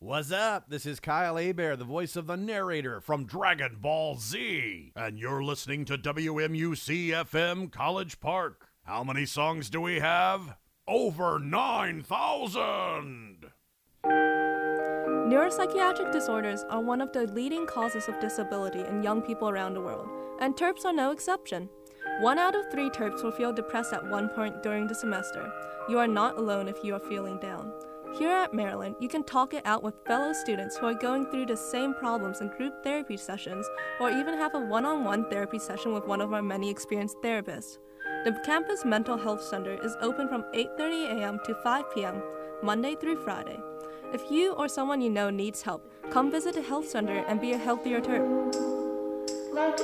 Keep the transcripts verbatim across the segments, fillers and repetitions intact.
What's up? This is Kyle Hebert, the voice of the narrator from Dragon Ball Z. And you're listening to W M U C F M College Park. How many songs do we have? Over nine thousand! Neuropsychiatric disorders are one of the leading causes of disability in young people around the world, and TERPs are no exception. One out of three TERPs will feel depressed at one point during the semester. You are not alone if you are feeling down. Here at Maryland, you can talk it out with fellow students who are going through the same problems in group therapy sessions, or even have a one-on-one therapy session with one of our many experienced therapists. The campus mental health center is open from eight thirty a.m. to five p.m., Monday through Friday. If you or someone you know needs help, come visit the health center and be a healthier TERP. Like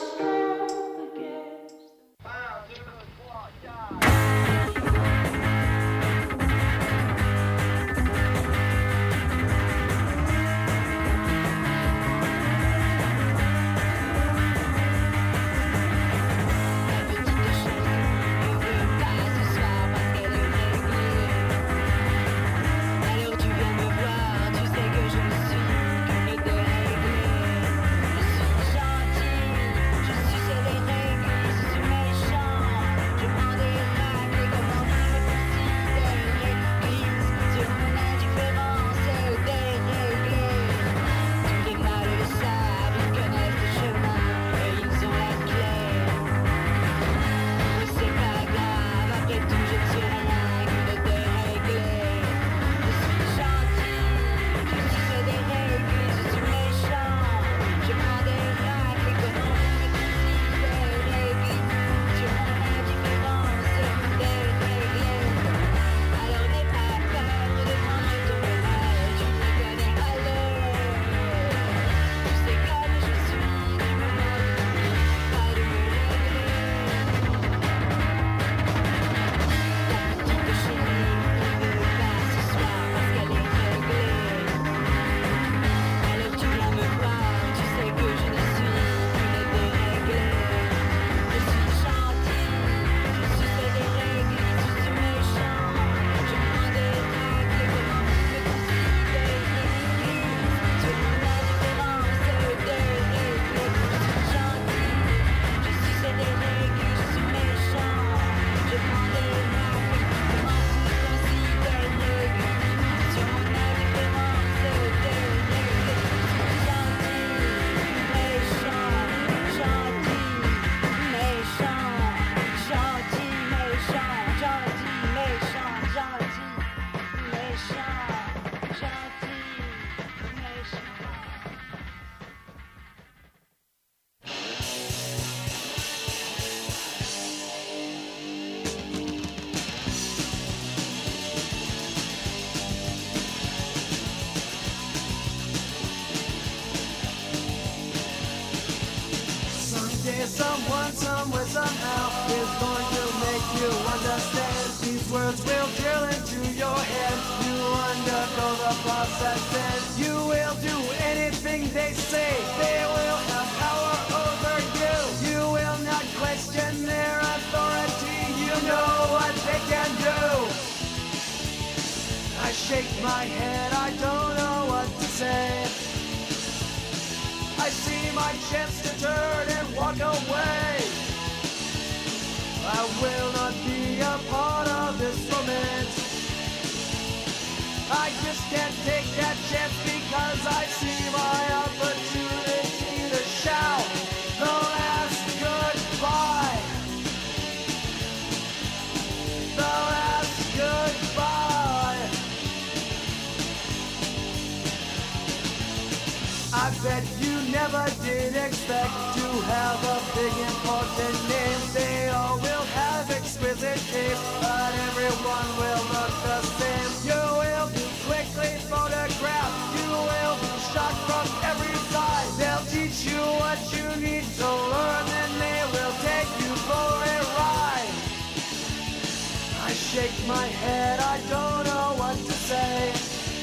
someone, somewhere, somehow is going to make you understand. These words will drill into your head. You undergo the process, then you will do anything they say. They will have power over you. You will not question their authority. You know what they can do. I shake my head, I don't know what to say. I see my chance to turn and walk away. I will not be a part of this romance. I just can't take that chance because I see my opportunity to shout the last goodbye. The last goodbye. I bet you never did expect to have a big important name. They all will have exquisite taste, but everyone will look the same. You will be quickly photographed. You will be shot from every side. They'll teach you what you need to learn, and they will take you for a ride. I shake my head, I don't know what to say.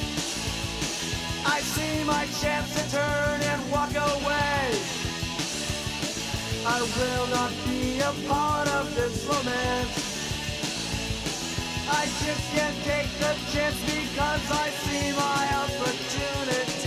I see my chance to turn and walk away. I will not be a part of this romance. I just can't take the chance because I see my opportunity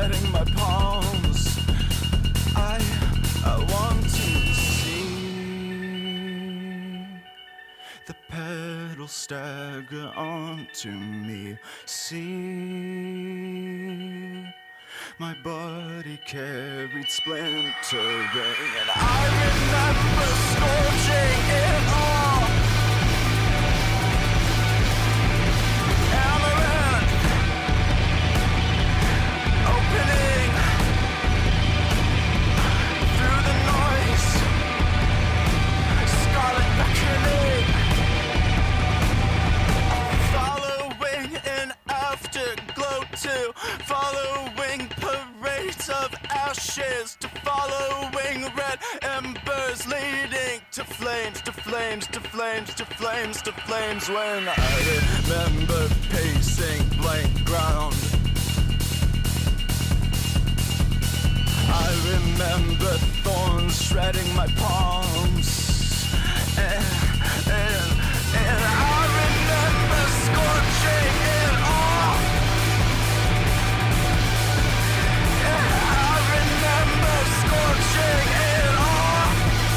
sweating my palms. I, I want to see the pedal stagger onto me. See my body carried splintering, and I remember scorching it all. Amaranth opening through the noise, scarlet beckoning, following an afterglow to following parades of ashes, to following red embers leading to flames, to flames, to flames, to flames, to flames. When I remember pacing blank ground, I remember thorns shredding my palms, and, and, and I remember scorching it all. And I remember scorching it all.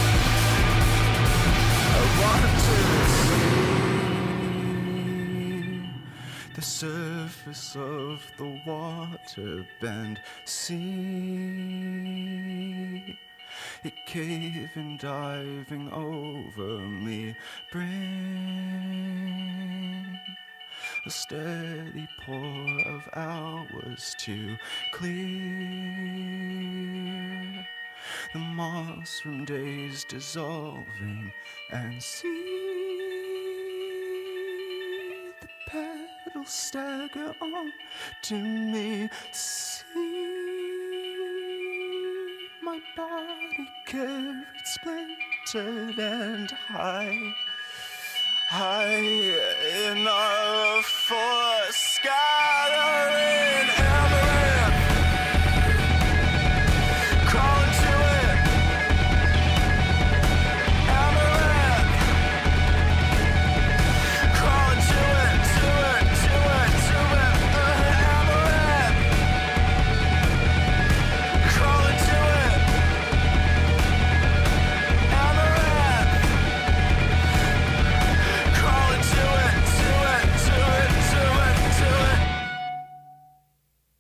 I want to see the surface of the water bend, see it caving, diving over me. Bring a steady pour of hours to clear the moss from days dissolving, and see the pedal stagger on to me. See my body carried splintered and high, high enough for scattering amaranth. Crawling to it, amaranth. Crawling to it, to it, to it, to it, uh, amaranth. Crawling to it, amaranth. Crawling to it, to it, to it, to it, to it.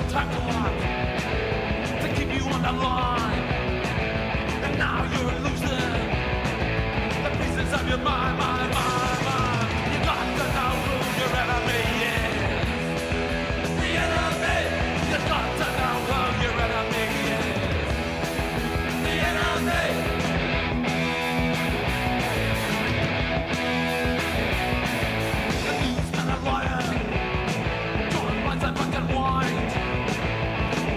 time to walk, to keep you on the line. And now you're losing the pieces of your mind, mind, mind, mind. You got to know who your enemy is. The enemy. You got to know who your enemy is. The enemy. The beast and the lion, join lines and black and white.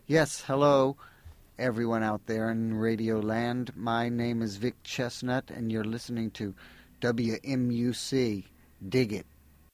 Yes, hello, everyone out there in Radio Land. My name is Vic Chestnut, and you're listening to W M U C. Dig it.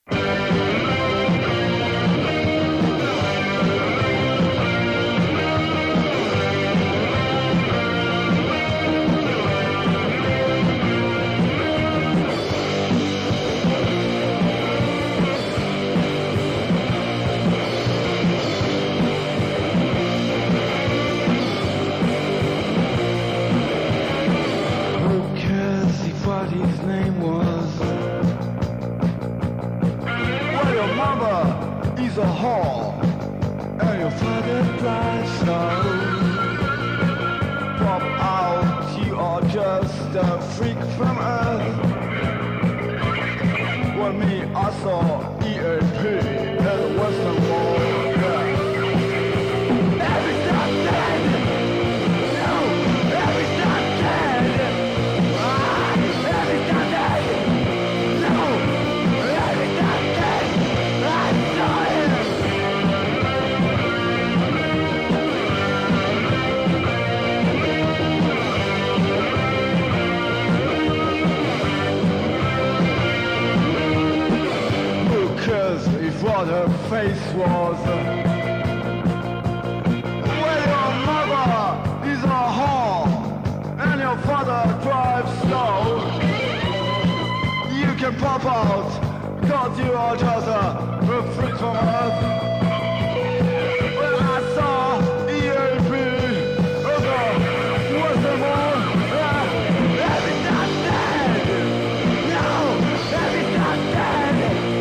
A hall, and your father drives slow. Pop out, you are just a freak from Earth. When me, I saw E A P at Western Wall. Every time dead, no, every time dead, ah, every time dead, no, every time dead, I saw it. What her face was. Well, your mother is a whore, and your father drives slow. You can pop out, cause you are just a, a freak from Earth. Well, I saw E A P of the Western Wall. Every time dead, no, every time dead.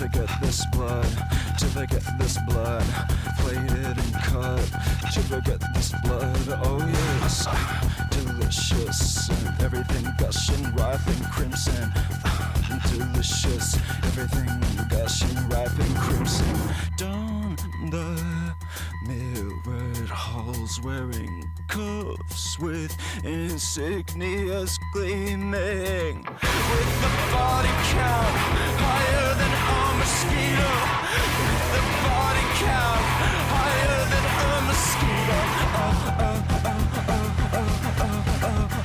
forget this blood, to forget this blood, plated and cut, to forget this blood, oh yes, delicious, and everything gushing, ripe and crimson, delicious, everything gushing, ripe and crimson, down the mirrored halls wearing cuffs with insignias gleaming, with the body count higher than a mosquito, with the body count higher than a mosquito. Oh, oh, oh, oh, oh, oh, oh, oh,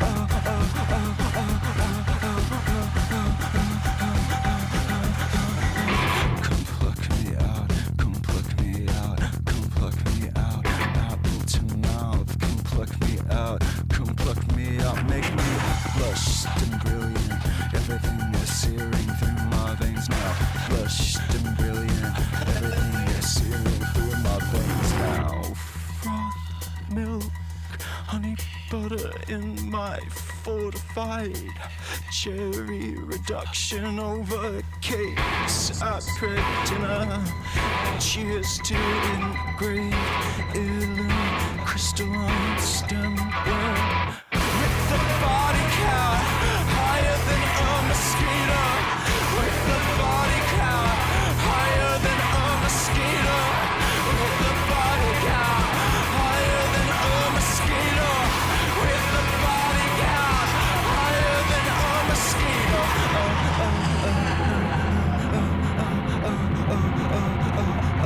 come pluck me out, come pluck me out, come pluck me out, apple to mouth, come pluck me out, come pluck me out, make me flushed and brilliant, everything is searing through my veins now, flushed and brilliant, everything is searing through my veins now, froth, milk, honey butter in my fortified cherry reduction over cakes at dinner. Cheers to engraved illumined crystalline stemware with the body count higher than a mosquito, with the body count higher than a mosquito, with the body count higher than a mosquito, with the body count higher than a mosquito. Oh, oh, oh, oh, oh, oh, oh, oh,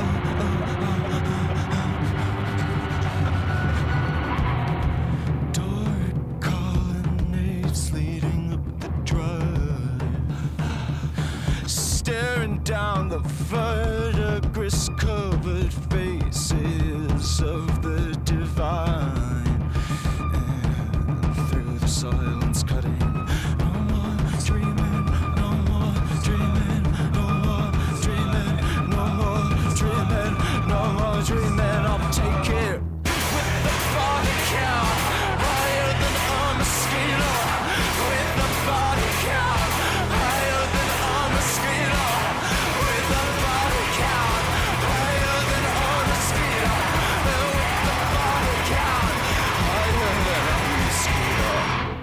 dark colonnades leading up the drive, staring down the verdigris covered faces of the divine, and through the silence cutting, no more dreaming, no more dreaming, no more dreaming, no more dreaming, no more dreaming. I'll take it with the body count higher than a mosquito, with the body count higher than a mosquito, with the body count higher than a mosquito, with the body count higher than a mosquito.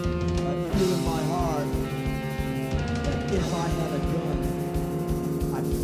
If I had a gun, I'd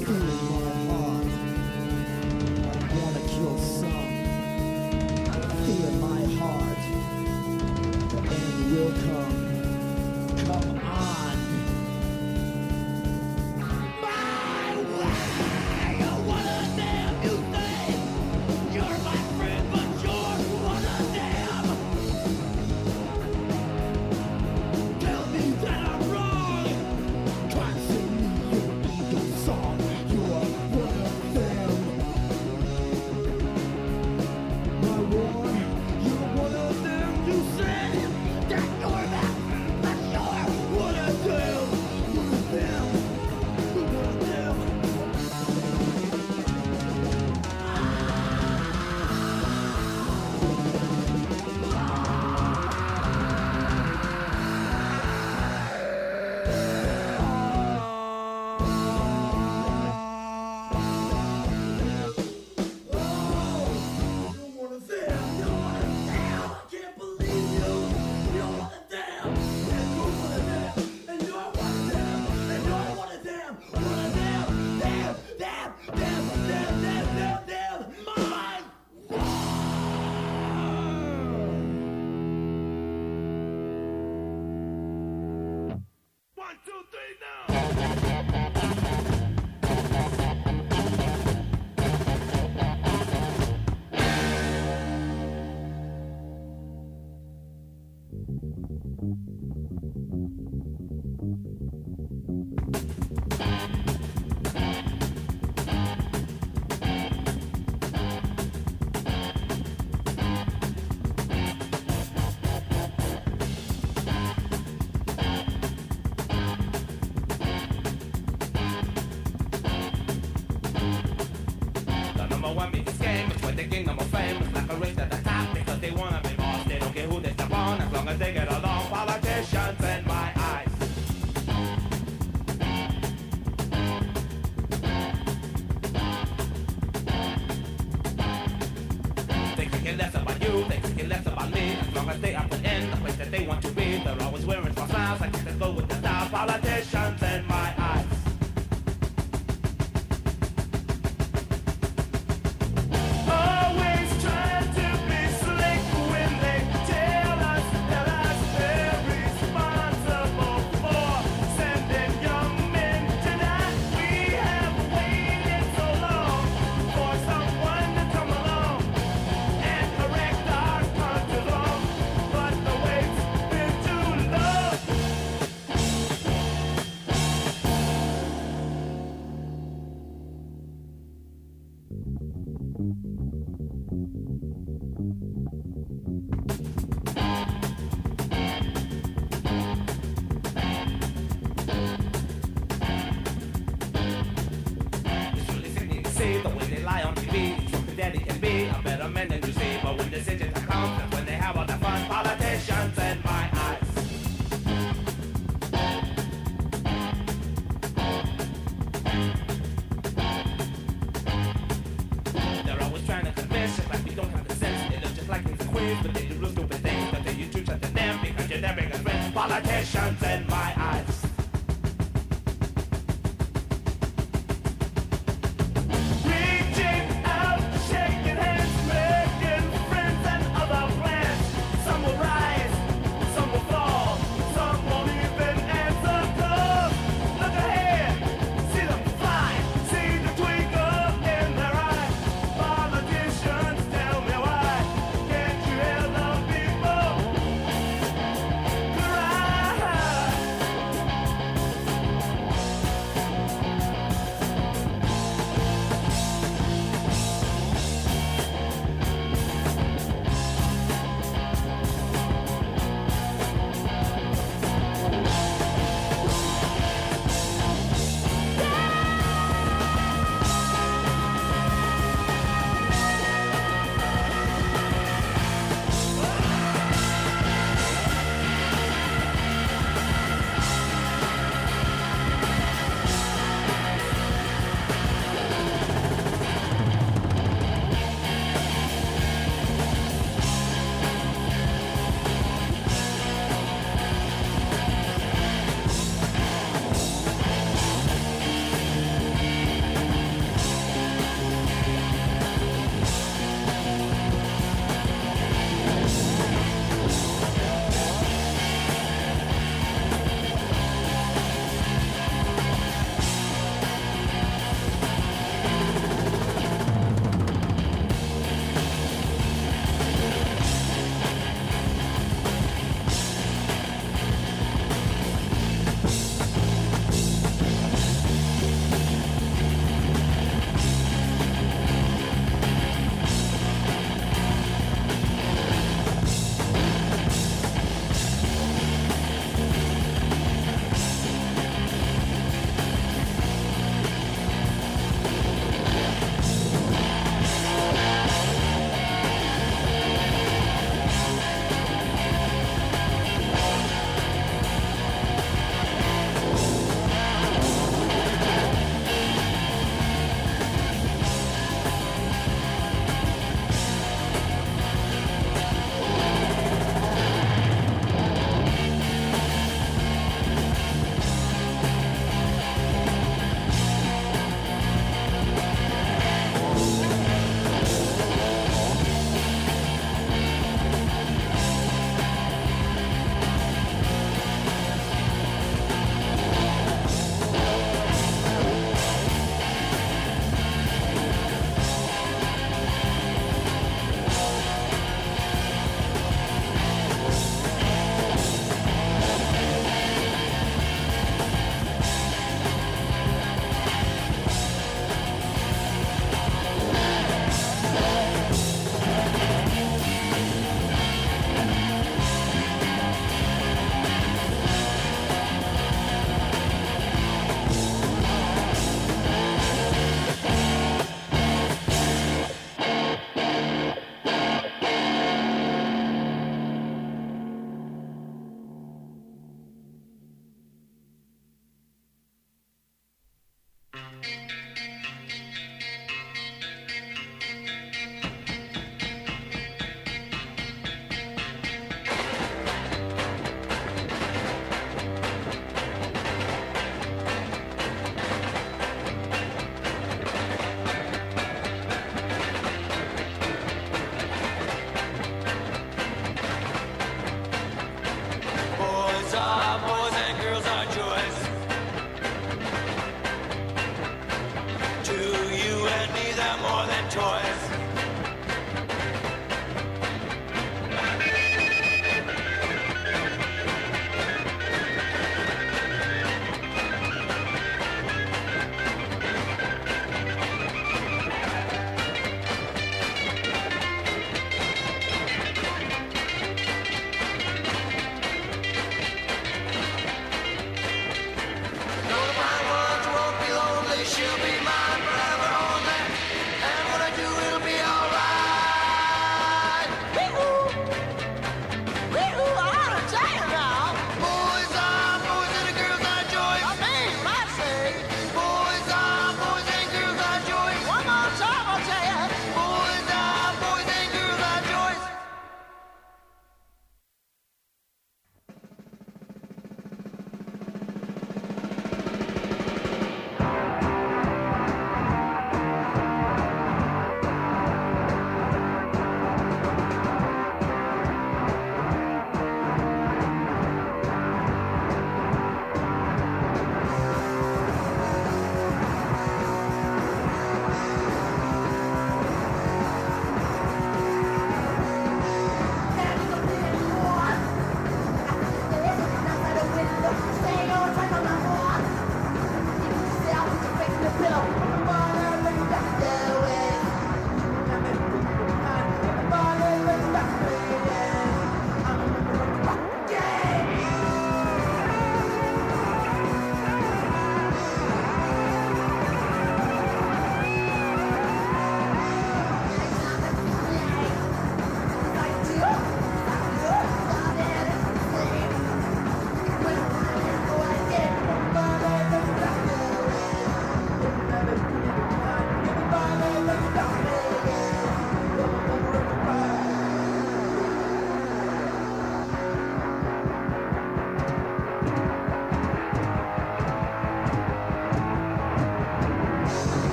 Cry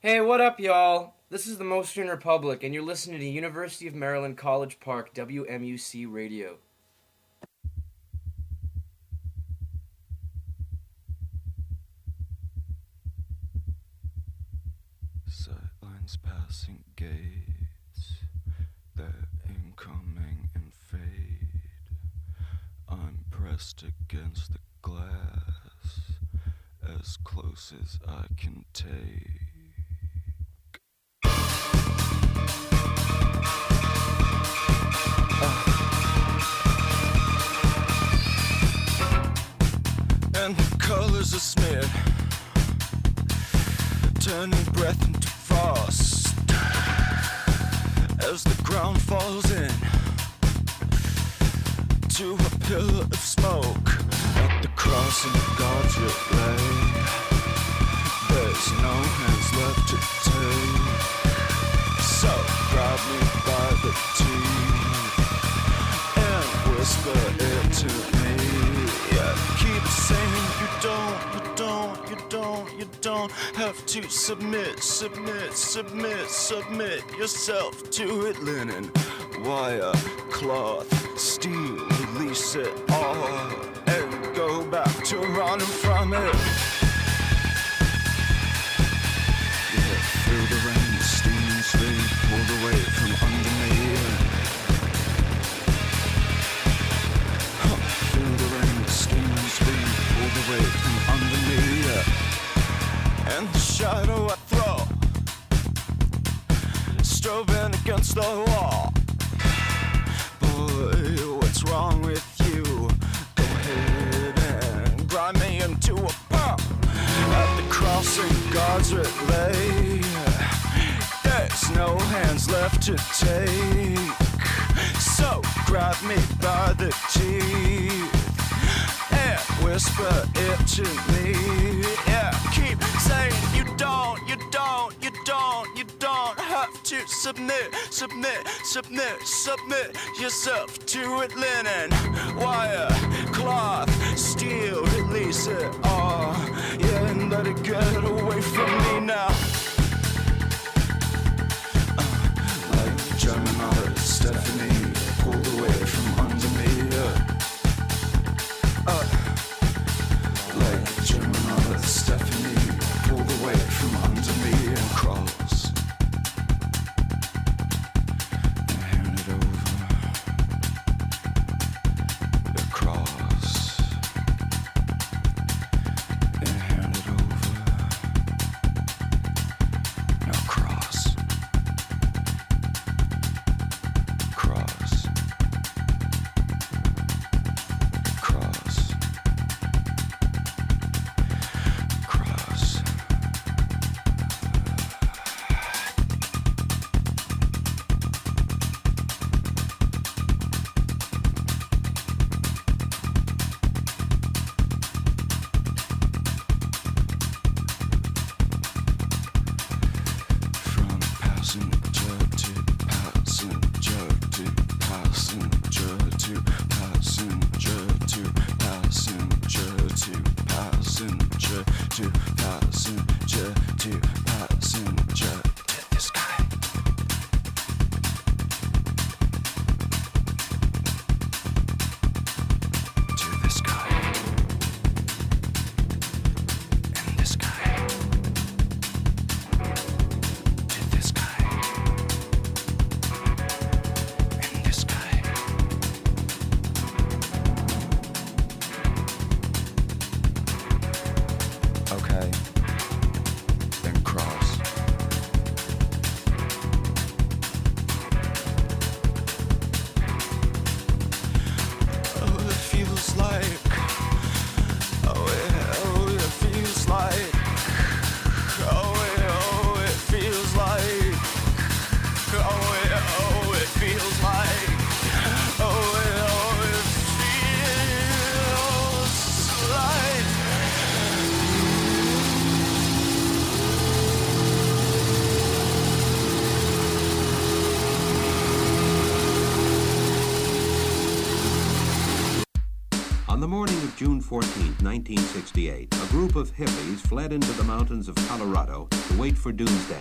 Hey, what up, y'all? This is the Motion Republic, and you're listening to University of Maryland College Park, W M U C Radio. Sightlines passing gates, they're incoming and fade. I'm pressed against the glass, as close as I can take. And the colors are smeared, turning breath into frost as the ground falls in to a pillar of smoke at the crossing of God's relay. There's no hands left to take, so grab me by the teeth and whisper it to me. Yeah, keep saying you don't, you don't, you don't, you don't have to submit, submit, submit, submit yourself to it. Linen, wire, cloth, steel, release it all and go back to running from it. Yeah, feel the rain, steam, sleep, pulled away from under me. Huh, feel the rain, steam, sleep, pulled away from under me. Yeah. And the shadow I throw, strobing against the wall. Boy, what's wrong with you? Go ahead and grind me into a pump at the crossing God's relay. There's no hands left to take, so grab me by the teeth and whisper it to me. Yeah, keep saying you don't, you don't, you don't, you don't have to submit, submit, submit, submit yourself to it. Linen, wire, cloth, steel, release it all. Yeah, and let it get away from me now. Uh, like German art, Stephanie pulled away from under me. Uh, uh, like German art, Stephanie pulled away from under me and crawls. And hand it over. It crawls. morning of June fourteenth, nineteen sixty-eight, a group of hippies fled into the mountains of Colorado to wait for doomsday.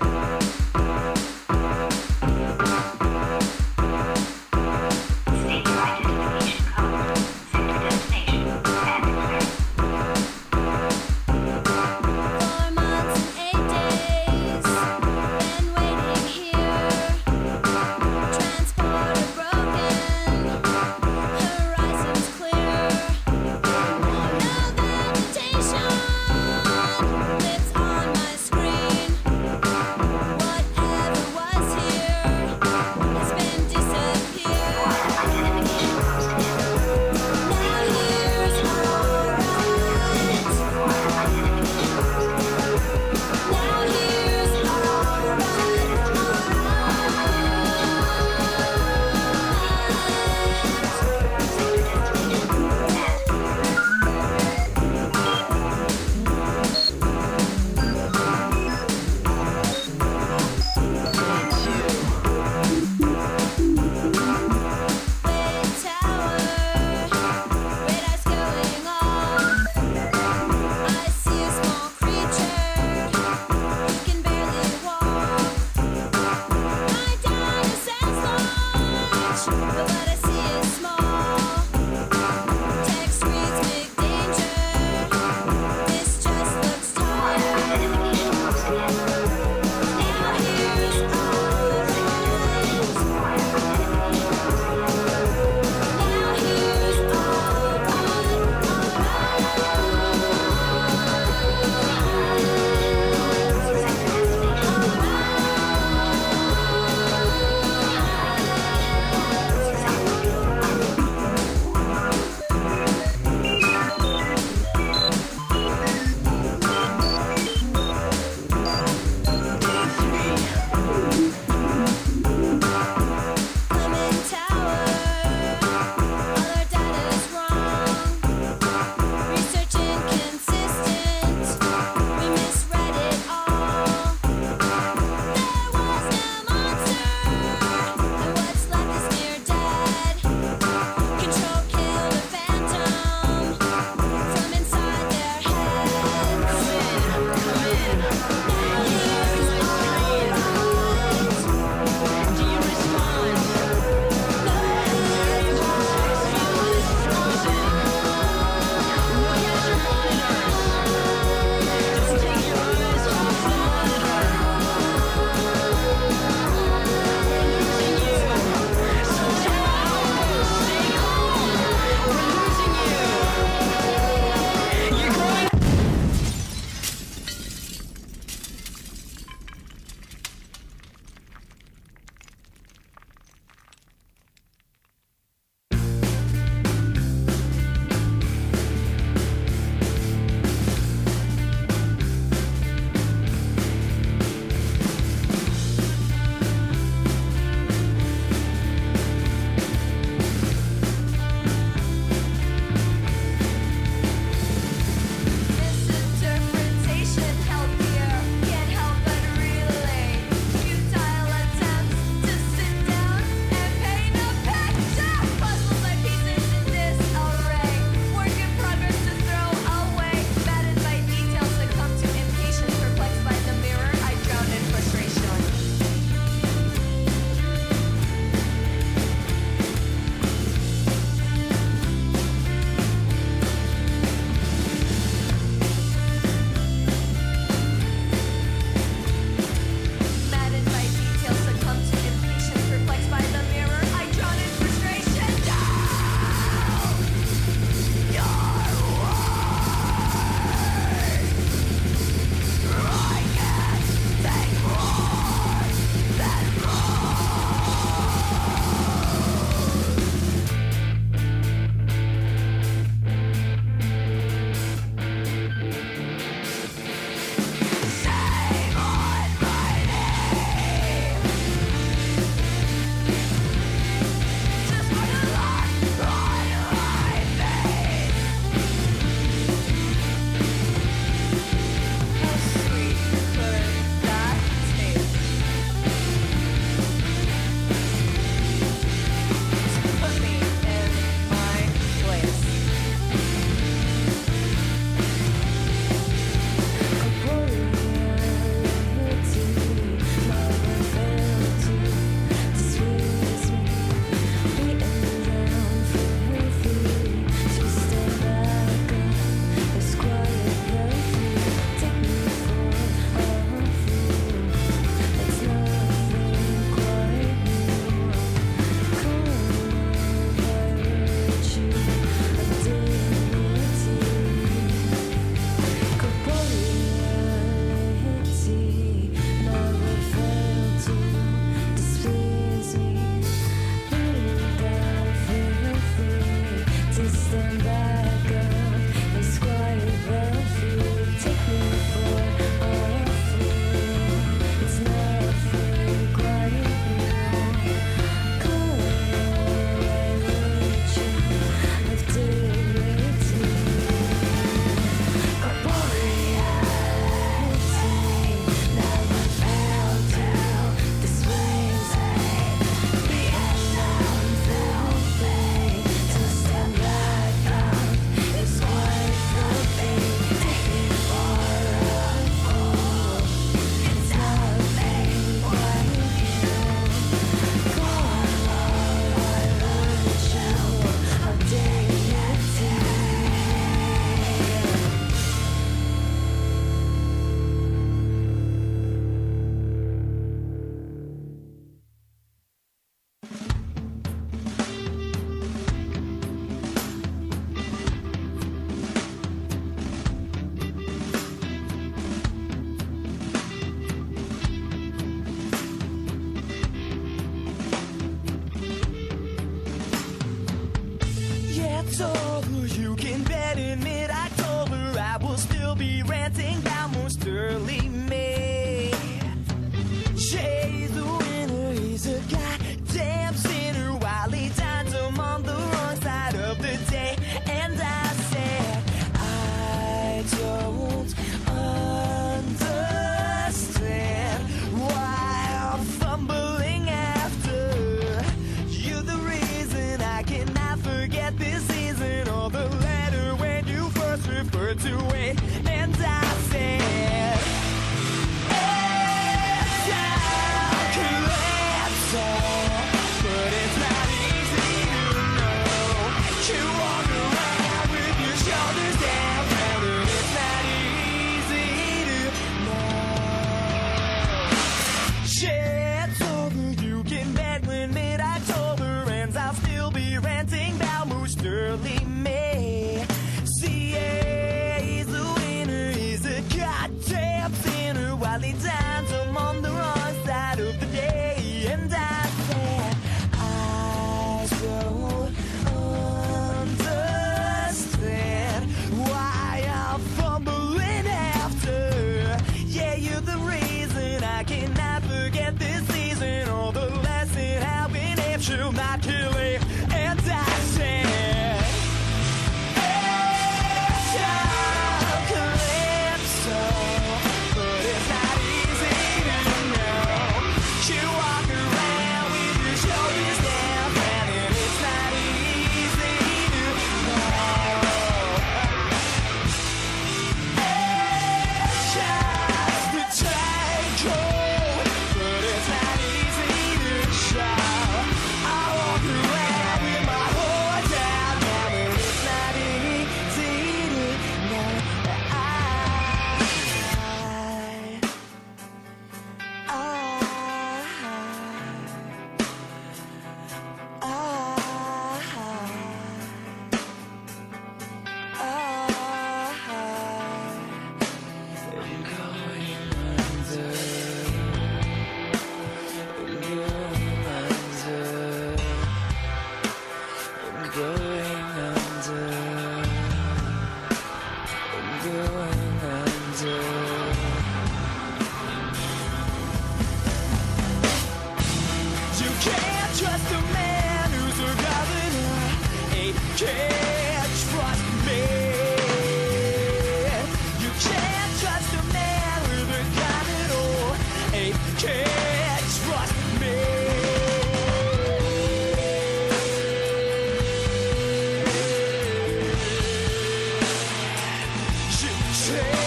take